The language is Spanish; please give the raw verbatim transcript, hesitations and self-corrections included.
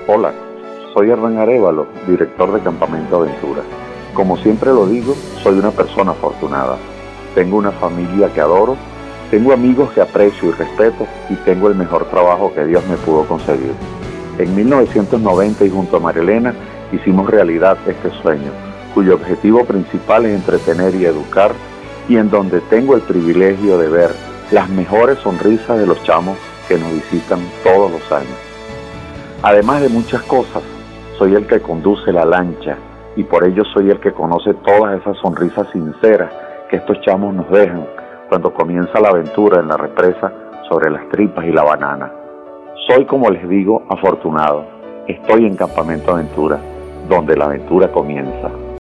Hola, soy Hernán Arévalo, director de Campamento Aventura. Como siempre lo digo, soy una persona afortunada. Tengo una familia que adoro, tengo amigos que aprecio y respeto y tengo el mejor trabajo que Dios me pudo conseguir. En mil novecientos noventa y junto a Marielena hicimos realidad este sueño, cuyo objetivo principal es entretener y educar, y en donde tengo el privilegio de ver las mejores sonrisas de los chamos que nos visitan todos los años. Además de muchas cosas, soy el que conduce la lancha y por ello soy el que conoce todas esas sonrisas sinceras que estos chamos nos dejan cuando comienza la aventura en la represa sobre las tripas y la banana. Soy, como les digo, afortunado. Estoy en Campamento Aventura, donde la aventura comienza.